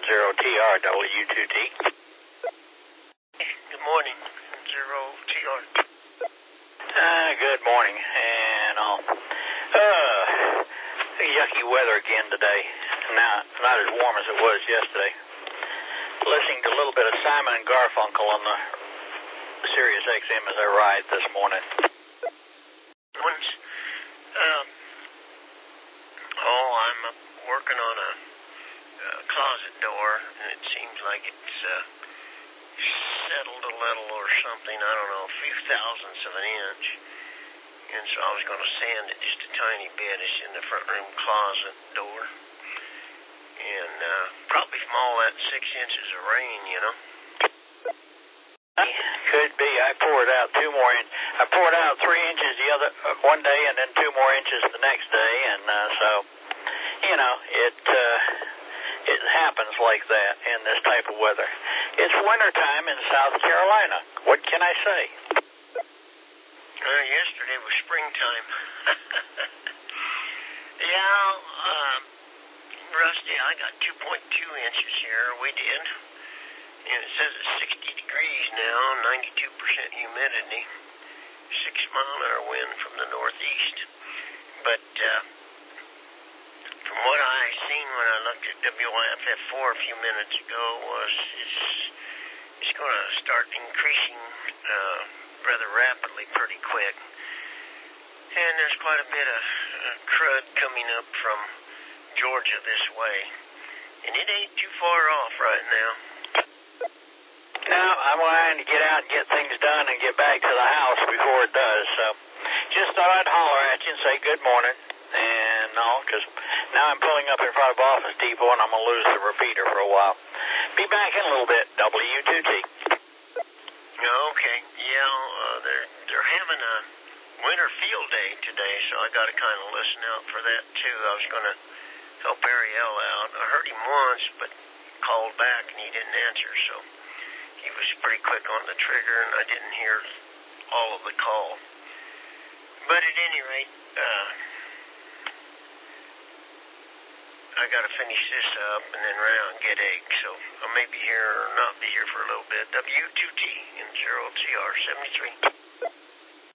0TR, W2T. Good morning, 0TR. Good morning, and all. Yucky weather again today. Not as warm as it was yesterday. Listening to a little bit of Simon and Garfunkel on the Sirius XM as I ride this morning. I'm working on a closet door, and it seems like it's settled a little or something. I don't know, a few thousandths of an inch. And so I was going to sand it just a tiny bit. It's in the front room closet door. And probably from all that 6 inches of rain, you know. Could be. I poured out 2 more inches. I poured out 3 inches the other one day, and then 2 more inches the next day, and so it happens like that in this type of weather. It's wintertime in South Carolina. What can I say? Yesterday was springtime. Rusty, I got 2.2 inches here. We did. And it says it's 60 degrees now, 92% humidity, 6-mile-an-hour wind from the northeast. But from what I seen when I looked at WIFF4 a few minutes ago, it's going to start increasing rather rapidly, pretty quick. And there's quite a bit of crud coming up from Georgia this way. And it ain't too far off right now. No, I'm wanting to get out and get things done and get back to the house before it does. So just thought I'd holler at you and say good morning. And because now I'm pulling up in front of Office Depot and I'm going to lose the repeater for a while. Be back in a little bit, W2T. Okay, they're having a winter field day today, so I got to kind of listen out for that too. I was going to help Ariel out. I heard him once, but called back and he didn't answer, so he was pretty quick on the trigger, and I didn't hear all of the call. But at any rate, I got to finish this up and then run out and get eggs, so I may be here or not be here for a little bit. W2T in 0TR 73.